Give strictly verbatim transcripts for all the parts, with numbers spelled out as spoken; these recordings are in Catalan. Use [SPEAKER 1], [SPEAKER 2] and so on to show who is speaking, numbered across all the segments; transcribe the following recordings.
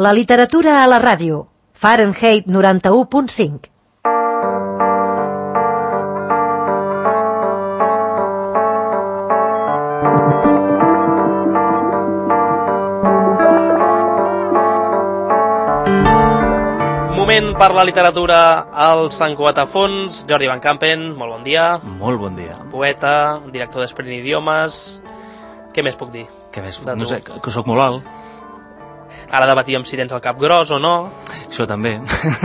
[SPEAKER 1] La literatura a la ràdio. Fahrenheit noranta-u punt cinc.
[SPEAKER 2] Moment per la literatura al Sant Cuatafons. Jordi Van Campen, molt bon dia.
[SPEAKER 3] Molt bon dia.
[SPEAKER 2] Poeta, director d'Esprint Idiomes. Què més puc dir?
[SPEAKER 3] Què més? No sé, que, que soc molt alt.
[SPEAKER 2] Ara debatíem si tens el cap gros o no.
[SPEAKER 3] Això també.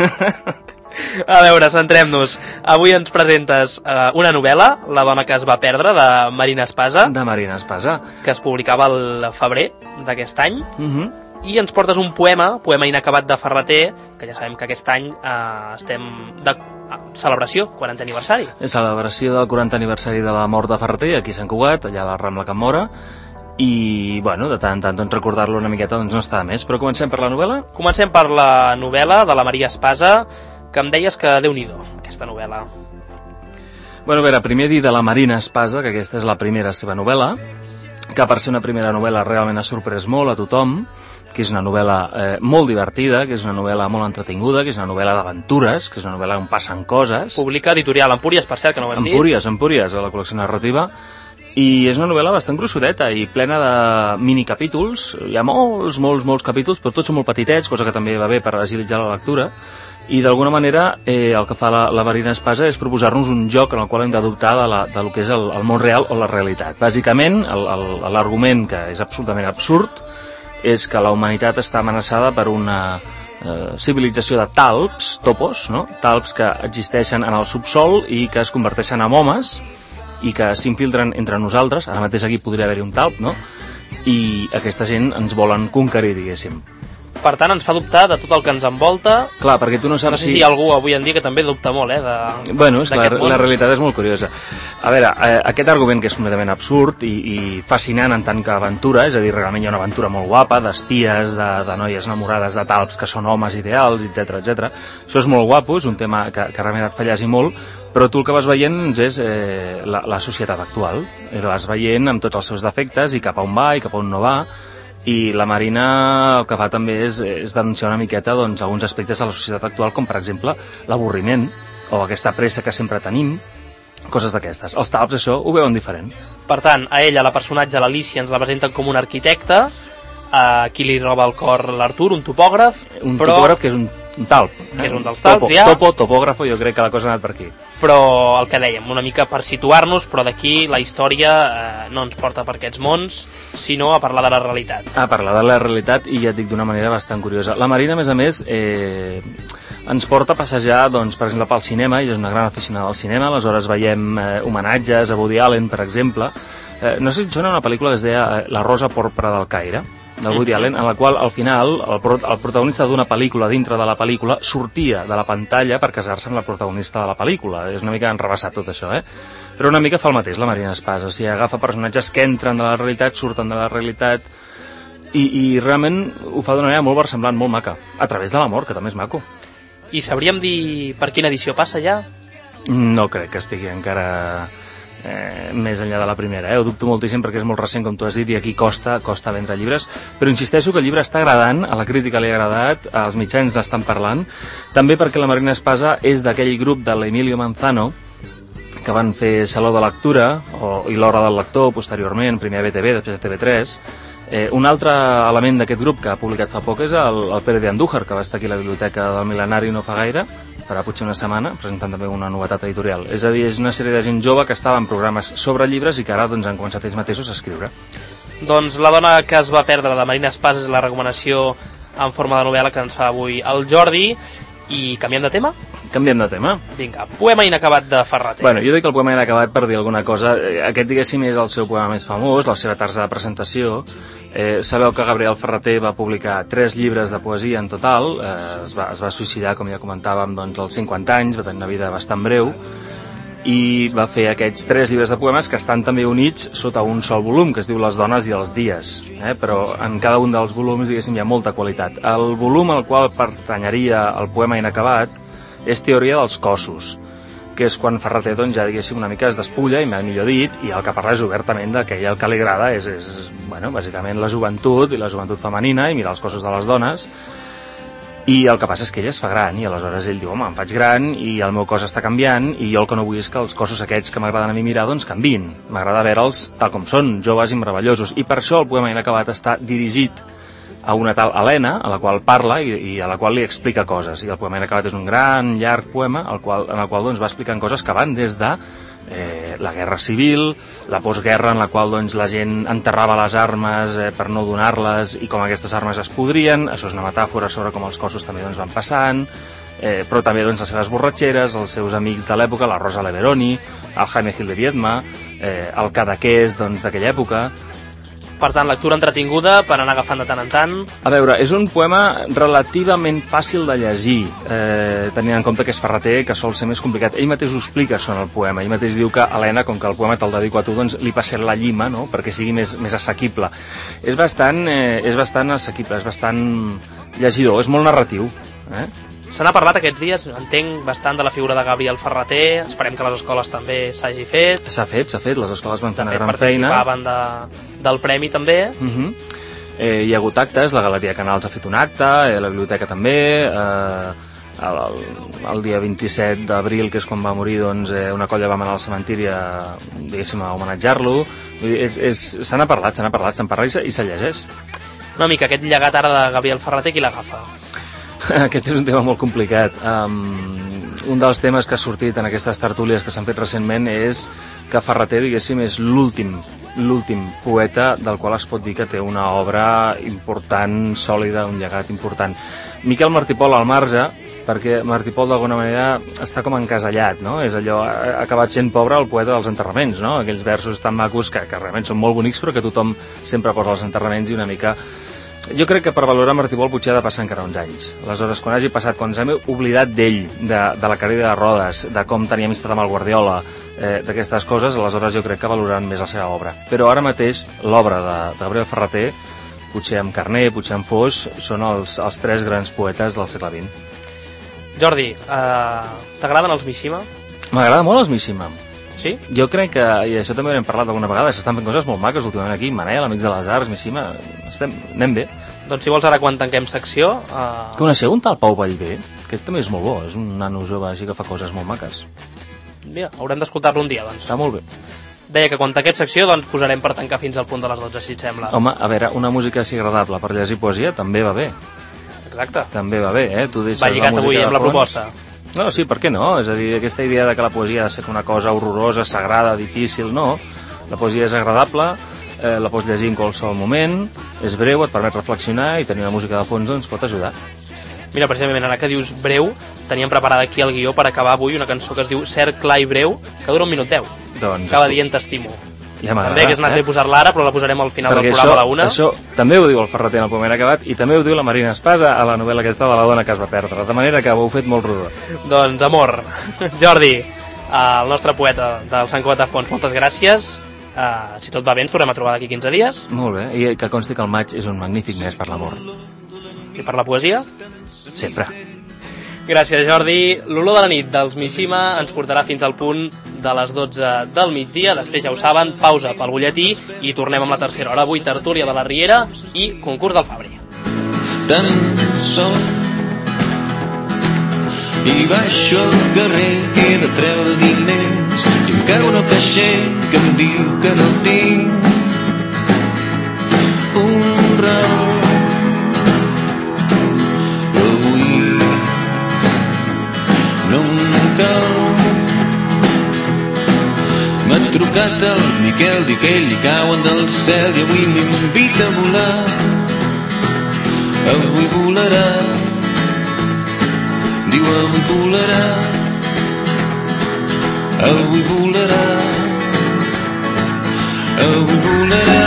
[SPEAKER 2] A veure, centrem-nos. Avui ens presentes uh, una novel·la, La dona que es va perdre, de Marina Espasa.
[SPEAKER 3] De Marina Espasa.
[SPEAKER 2] Que es publicava al febrer d'aquest any.
[SPEAKER 3] Mhm.
[SPEAKER 2] I ens portes un poema, poema inacabat de Ferrater, que ja sabem que aquest any eh, estem de celebració, quarantè aniversari.
[SPEAKER 3] Celebració del quarantè aniversari de la mort de Ferrater, aquí a Sant Cugat, allà a la Rambla Can Móra, i, bueno, de tant en tant, doncs, recordar-lo una miqueta doncs no està de més. Però comencem per la novel·la?
[SPEAKER 2] Comencem per la novel·la de la Maria Espasa, que em deies que déu-n'hi-do, aquesta novel·la.
[SPEAKER 3] Bueno, a veure, primer dir de la Marina Espasa, que aquesta és la primera seva novel·la, que per ser una primera novel·la realment ha sorprès molt a tothom, que és una novel·la eh, molt divertida, que és una novel·la molt entretinguda, que és una novel·la d'aventures, que és una novel·la on passen coses.
[SPEAKER 2] Publica editorial Empúries, per cert, que no ho hem dit.
[SPEAKER 3] Empúries, Empúries, a la col·lecció narrativa. I és una novel·la bastant grossudeta i plena de minicapítols. Hi ha molts, molts, molts capítols, però tots són molt petitets, cosa que també va bé per agilitzar la lectura. I d'alguna manera eh, el que fa la, la Marina Espasa és proposar-nos un joc en el qual hem de dubtar de, la, de lo que és el, el món real o la realitat. Bàsicament, l'argument, que és absolutament absurd, és que la humanitat està amenaçada per una eh, civilització de talps, topos, no? Talps que existeixen en el subsol i que es converteixen en homes i que s'infiltren entre nosaltres. Ara mateix aquí podria haver-hi un talp, no? I aquesta gent ens volen conquerir, diguéssim.
[SPEAKER 2] Per tant, ens fa dubtar de tot el que ens envolta.
[SPEAKER 3] Clar, perquè tu no saps
[SPEAKER 2] no sé
[SPEAKER 3] si...
[SPEAKER 2] si hi ha algú avui en dia que també dubta molt, eh? De...
[SPEAKER 3] Bueno, és clar, la realitat és molt curiosa. A veure, eh, aquest argument que és completament absurd i, i fascinant en tant que aventura, és a dir, realment hi ha una aventura molt guapa, d'espies, de, de noies enamorades de talps que són homes ideals, etcètera, etcètera. Això és molt guapo, és un tema que, que realment et fa llegir molt, però tu el que vas veient és eh, la, la societat actual. I la vas veient amb tots els seus defectes i cap a on va i cap a on no va. I la Marina el que fa també és, és denunciar una miqueta doncs, alguns aspectes de la societat actual, com per exemple l'avorriment o aquesta pressa que sempre tenim, coses d'aquestes. Els talps això ho veuen diferent.
[SPEAKER 2] Per tant, a ella, la personatge, l'Alícia, ens la presenten com un arquitecte, a qui li roba el cor l'Artur, un topògraf.
[SPEAKER 3] Un
[SPEAKER 2] però...
[SPEAKER 3] topògraf que és un, un talp. Eh?
[SPEAKER 2] Que és un dels talps,
[SPEAKER 3] Topo,
[SPEAKER 2] ja.
[SPEAKER 3] Topo, topògrafo, jo crec que la cosa ha anat per aquí.
[SPEAKER 2] Però el que dèiem, una mica per situar-nos, però d'aquí la història eh, no ens porta per aquests mons, sinó a parlar de la realitat.
[SPEAKER 3] A parlar de la realitat, i ja et dic d'una manera bastant curiosa. La Marina, a més a més, eh, ens porta a passejar, doncs, per exemple, pel cinema, i és una gran aficionada al cinema, aleshores veiem eh, homenatges a Woody Allen, per exemple. Eh, no sé si et sona una pel·lícula que es deia eh, La rosa porpra del Caire, del Woody Allen, en la qual al final el, pro el protagonista d'una pel·lícula dintre de la pel·lícula sortia de la pantalla per casar-se amb la protagonista de la pel·lícula. És una mica enrebaçat tot això, eh? Però una mica fa el mateix la Marina Espasa, o sigui, agafa personatges que entren de la realitat, surten de la realitat i, i realment ho fa d'una manera molt versemblant, molt maca, a través de l'amor, que també és maco.
[SPEAKER 2] I sabríem dir per quina edició passa ja?
[SPEAKER 3] No crec que estigui encara... Eh, més enllà de la primera, eh? Ho dubto moltíssim perquè és molt recent, com tu has dit, i aquí costa, costa vendre llibres, però insisteixo que el llibre està agradant, a la crítica li ha agradat, als mitjans n'estan parlant, també perquè la Marina Espasa és d'aquell grup de l'Emilio Manzano que van fer Saló de Lectura o, i l'Hora del Lector posteriorment, primer a B T V, després a T V tres. Eh, un altre element d'aquest grup que ha publicat fa poc és el, el Pere de Andújar, que va estar aquí a la biblioteca del Mil·lenari no fa gaire, farà potser una setmana, presentant també una novetat editorial. És a dir, és una sèrie de gent jove que estava en programes sobre llibres i que ara doncs, han començat ells mateixos a escriure.
[SPEAKER 2] Doncs La dona que es va perdre, de Marina Espasa, és la recomanació en forma de novel·la que ens fa avui el Jordi. I canviem de tema?
[SPEAKER 3] Canviem de tema.
[SPEAKER 2] Vinga, poema inacabat de Ferrater.
[SPEAKER 3] Bueno, jo dic el poema inacabat per dir alguna cosa. Aquest, diguéssim, és el seu poema més famós, la seva tarsa de presentació. Eh, sabeu que Gabriel Ferrater va publicar tres llibres de poesia en total. Eh, es, va, es va suïcidar, com ja comentàvem, doncs, als cinquanta anys, va tenir una vida bastant breu, i va fer aquests tres llibres de poemes que estan també units sota un sol volum, que es diu Les dones i els dies, eh? Però en cada un dels volums, diguéssim, hi ha molta qualitat. El volum al qual pertanyaria el poema inacabat és Teoria dels cossos, que és quan Ferrater, doncs, ja diguéssim, una mica es despulla, i millor dit, i el que parla és obertament de que ell el que li agrada és, és bueno, bàsicament la joventut i la joventut femenina i mirar els cossos de les dones. I el que passa és que ell es fa gran i aleshores ell diu, home, em faig gran i el meu cos està canviant i jo el que no vull és que els cossos aquests que m'agraden a mi mirar doncs canviïn. M'agrada veure'ls tal com són, joves i meravellosos. I per això el poema inacabat està dirigit a una tal Helena, a la qual parla i, i a la qual li explica coses. I el poema inacabat és un gran, llarg poema el qual, en el qual doncs, va explicant coses que van des de eh, la guerra civil, la postguerra en la qual doncs, la gent enterrava les armes eh, per no donar-les i com aquestes armes es podrien. Això és una metàfora sobre com els cossos també doncs, van passant, eh, però també doncs, les seves borratxeres, els seus amics de l'època, la Rosa Leveroni, el Jaime Gil de Viedma, eh, el Cadaqués doncs, d'aquella època.
[SPEAKER 2] Per tant, lectura entretinguda per anar agafant de tant en tant.
[SPEAKER 3] A veure, és un poema relativament fàcil de llegir, eh, tenint en compte que és Ferrater, que sol ser més complicat. Ell mateix ho explica això en el poema. Ell mateix diu que, Helena, com que el poema te'l dedico a tu, doncs li passem la llima, no?, perquè sigui més, més assequible. És bastant, eh, és bastant assequible, és bastant llegidor, és molt narratiu. Eh?
[SPEAKER 2] Se n'ha parlat aquests dies, entenc, bastant de la figura de Gabriel Ferrater, esperem que a les escoles també s'hagi fet.
[SPEAKER 3] S'ha fet, s'ha fet, les escoles van fer una gran feina.
[SPEAKER 2] De fet, participaven de, del premi també.
[SPEAKER 3] Uh -huh. eh, hi ha hagut actes, la Galeria Canals ha fet un acte, eh, la biblioteca també, eh, el, el, el dia vint-i-set d'abril, que és quan va morir, doncs, eh, una colla va anar al cementiri a, diguéssim, a homenatjar-lo. Se n'ha parlat, se n'ha parlat, se'n parla i se, i se llegeix.
[SPEAKER 2] Una mica, aquest llegat ara de Gabriel Ferrater, qui l'agafa?
[SPEAKER 3] Aquest és un tema molt complicat. Um, un dels temes que ha sortit en aquestes tertúlies que s'han fet recentment és que Ferrater, diguéssim, és l'últim l'últim poeta del qual es pot dir que té una obra important, sòlida, un llegat important. Miquel Martí Pol al marge, perquè Martí Pol d'alguna manera està com encasellat, no? És allò, ha acabat sent pobre el poeta dels enterraments, no? Aquells versos tan macos que, que realment són molt bonics però que tothom sempre posa als enterraments i una mica... Jo crec que per valorar Martí Pol potser ha de passar encara uns anys. Aleshores, quan hagi passat, quan ens hem oblidat d'ell, de, de la carrera de rodes, de com tenia amistat amb el Guardiola, eh, d'aquestes coses, aleshores jo crec que valoraran més la seva obra. Però ara mateix, l'obra de, de Gabriel Ferrater, potser amb Carner, potser amb Foix, són els, els tres grans poetes del segle vint.
[SPEAKER 2] Jordi, eh, t'agraden els Mishima?
[SPEAKER 3] M'agrada molt els Mishima.
[SPEAKER 2] Sí?
[SPEAKER 3] Jo crec que, i això també n'hem parlat alguna vegada, s'estan fent coses molt maques últimament aquí, Manel, Amics de les Arts, Mishima, estem, anem bé.
[SPEAKER 2] Doncs si vols ara quan tanquem secció... Uh...
[SPEAKER 3] Coneixeu un tal Pau Vallvé? Aquest també és molt bo, és un nano jove així que fa coses molt maques.
[SPEAKER 2] Mira, haurem d'escoltar-lo un dia, doncs.
[SPEAKER 3] Està molt bé.
[SPEAKER 2] Deia que quan tanquem secció, doncs posarem per tancar fins al punt de les dotze, si et sembla.
[SPEAKER 3] Home, a veure, una música així agradable per llegir poesia també va bé.
[SPEAKER 2] Exacte.
[SPEAKER 3] També va bé, eh? Tu deixes
[SPEAKER 2] va lligat
[SPEAKER 3] la
[SPEAKER 2] avui amb la proposta.
[SPEAKER 3] No, sí, per què no? És a dir, aquesta idea de que la poesia ha de ser una cosa horrorosa, sagrada, difícil, no. La poesia és agradable, eh, la pots llegir en qualsevol moment, és breu, et permet reflexionar i tenir la música de fons doncs pot ajudar.
[SPEAKER 2] Mira, precisament, ara que dius breu, teníem preparada aquí el guió per acabar avui una cançó que es diu Cert, clar i breu, que dura un minut deu.
[SPEAKER 3] Doncs,
[SPEAKER 2] acaba dient t'estimo.
[SPEAKER 3] Ja
[SPEAKER 2] també hagués anat
[SPEAKER 3] eh?
[SPEAKER 2] bé posar-la ara, però la posarem al final
[SPEAKER 3] perquè
[SPEAKER 2] del programa
[SPEAKER 3] això,
[SPEAKER 2] a la una.
[SPEAKER 3] Això també ho diu el Ferrater en el poema acabat i també ho diu la Marina Espasa a la novel·la aquesta de la dona que es va perdre. De manera que ho heu fet molt rodó.
[SPEAKER 2] Doncs, amor, Jordi, el nostre poeta del Sant Cugat de Fons, moltes gràcies. Uh, si tot va bé, ens tornem a trobar d'aquí quinze dies.
[SPEAKER 3] Molt bé, i que consti que el maig és un magnífic mes per l'amor.
[SPEAKER 2] I per la poesia?
[SPEAKER 3] Sempre.
[SPEAKER 2] Gràcies, Jordi. L'olor de la nit dels Mishima ens portarà fins al punt de les dotze del migdia. Després, ja ho saben, pausa pel butlletí i tornem amb la tercera hora. Avui, tertúlia de la Riera i concurs del Fabri.
[SPEAKER 4] Tan sol i baixo al carrer, he de treure diners i em cago en el caixer que em diu que no tinc un raó. No em cal. M'ha trucat el Miquel, diu que ell li cauen del cel i avui m'invita a volar. Avui volarà, diu avui volarà, avui volarà, avui volarà.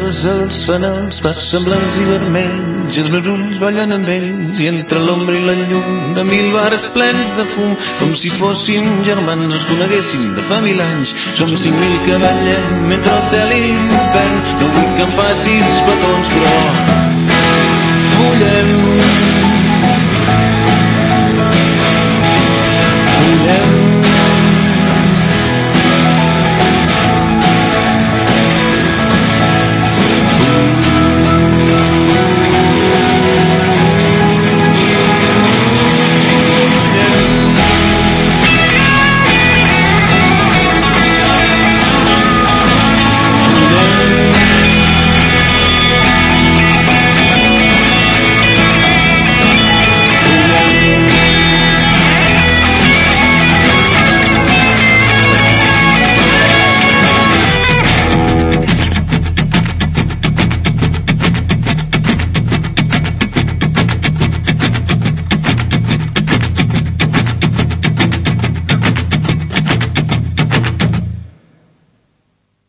[SPEAKER 4] flors, els fanals passen blancs i vermells, els meus ulls ballen amb ells, i entre l'ombra i la llum de mil bars plens de fum, com si fóssim germans, ens coneguéssim de fa mil anys. Som cinc mil que ballem entre el cel i l'infern, no vull que em facis petons, però fullem